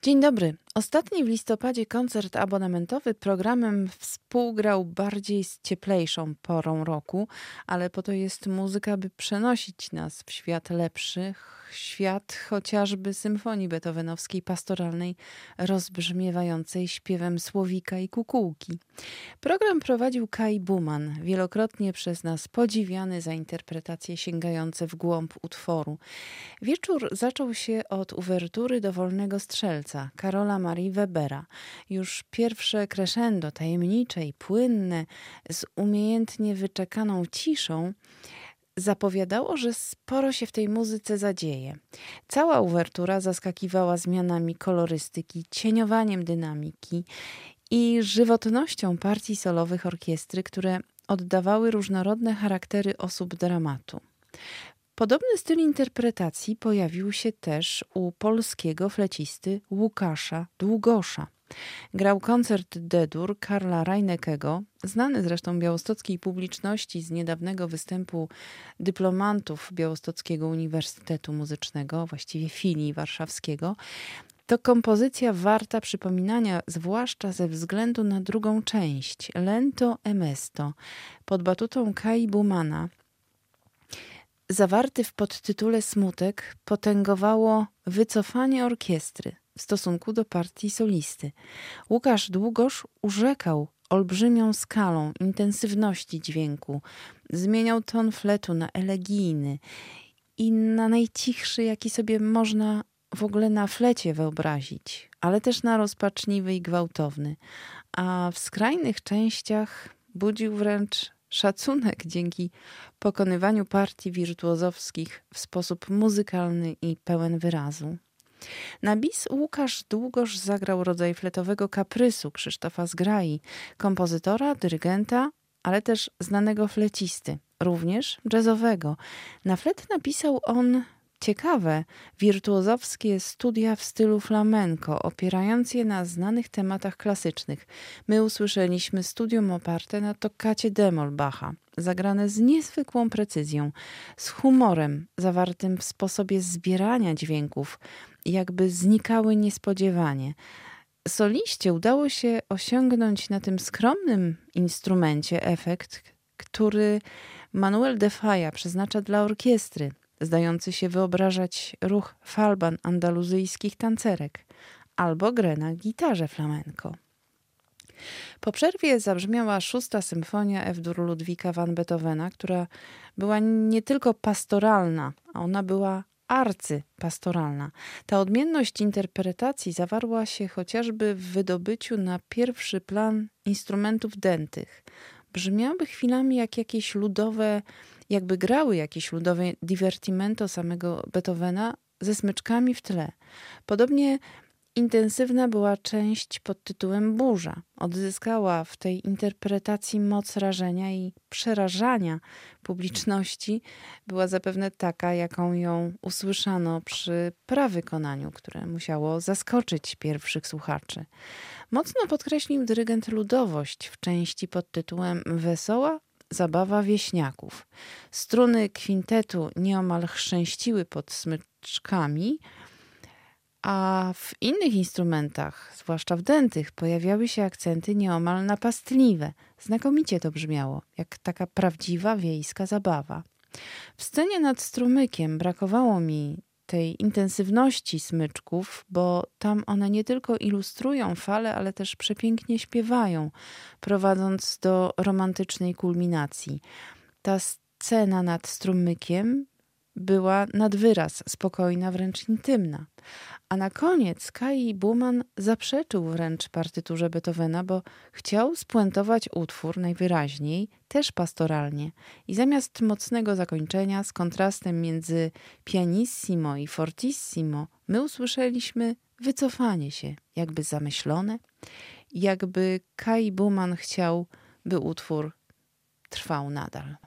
Dzień dobry. Ostatni w listopadzie koncert abonamentowy programem współgrał bardziej z cieplejszą porą roku, ale po to jest muzyka, by przenosić nas w świat lepszy, świat chociażby symfonii beethovenowskiej pastoralnej, rozbrzmiewającej śpiewem słowika i kukułki. Program prowadził Kai Buman, wielokrotnie przez nas podziwiany za interpretacje sięgające w głąb utworu. Wieczór zaczął się od uwertury Dowolnego Strzelca Karola Marii Webera. Już pierwsze crescendo, tajemnicze i płynne, z umiejętnie wyczekaną ciszą, zapowiadało, że sporo się w tej muzyce zadzieje. Cała uwertura zaskakiwała zmianami kolorystyki, cieniowaniem dynamiki i żywotnością partii solowych orkiestry, które oddawały różnorodne charaktery osób dramatu. Podobny styl interpretacji pojawił się też u polskiego flecisty Łukasza Długosza. Grał koncert D-dur Karla Reinekego, znany zresztą białostockiej publiczności z niedawnego występu dyplomantów Białostockiego Uniwersytetu Muzycznego, właściwie filii warszawskiego. To kompozycja warta przypominania, zwłaszcza ze względu na drugą część, Lento e Mesto, pod batutą Kai Bumana. Zawarty w podtytule Smutek potęgowało wycofanie orkiestry w stosunku do partii solisty. Łukasz Długosz urzekał olbrzymią skalą intensywności dźwięku, zmieniał ton fletu na elegijny i na najcichszy, jaki sobie można w ogóle na flecie wyobrazić, ale też na rozpaczliwy i gwałtowny, a w skrajnych częściach budził wręcz szacunek dzięki pokonywaniu partii wirtuozowskich w sposób muzykalny i pełen wyrazu. Na bis Łukasz Długosz zagrał rodzaj fletowego kaprysu Krzysztofa Zgrai, kompozytora, dyrygenta, ale też znanego flecisty, również jazzowego. Na flet napisał on ciekawe, wirtuozowskie studia w stylu flamenco, opierając je na znanych tematach klasycznych. My usłyszeliśmy studium oparte na toccacie d-moll Bacha, zagrane z niezwykłą precyzją, z humorem zawartym w sposobie zbierania dźwięków, jakby znikały niespodziewanie. Soliście udało się osiągnąć na tym skromnym instrumencie efekt, który Manuel de Falla przeznacza dla orkiestry, zdający się wyobrażać ruch falban andaluzyjskich tancerek albo grę na gitarze flamenco. Po przerwie zabrzmiała 6. symfonia F-dur Ludwika van Beethovena, która była nie tylko pastoralna, a ona była arcypastoralna. Ta odmienność interpretacji zawarła się chociażby w wydobyciu na pierwszy plan instrumentów dętych. Brzmiały chwilami jak jakieś ludowe, jakby grały jakieś ludowe divertimento samego Beethovena ze smyczkami w tle. Podobnie intensywna była część pod tytułem Burza. Odzyskała w tej interpretacji moc rażenia i przerażania publiczności. Była zapewne taka, jaką ją usłyszano przy prawykonaniu, które musiało zaskoczyć pierwszych słuchaczy. Mocno podkreślił dyrygent ludowość w części pod tytułem Wesoła zabawa wieśniaków. Struny kwintetu nieomal chrzęściły pod smyczkami, a w innych instrumentach, zwłaszcza w dętych, pojawiały się akcenty nieomal napastliwe. Znakomicie to brzmiało, jak taka prawdziwa wiejska zabawa. W scenie nad strumykiem brakowało mi tej intensywności smyczków, bo tam one nie tylko ilustrują falę, ale też przepięknie śpiewają, prowadząc do romantycznej kulminacji. Ta scena nad strumykiem była nad wyraz spokojna, wręcz intymna. A na koniec Kai Buman zaprzeczył wręcz partyturze Beethovena, bo chciał spuentować utwór najwyraźniej, też pastoralnie. I zamiast mocnego zakończenia z kontrastem między pianissimo i fortissimo, my usłyszeliśmy wycofanie się, jakby zamyślone, jakby Kai Buman chciał, by utwór trwał nadal.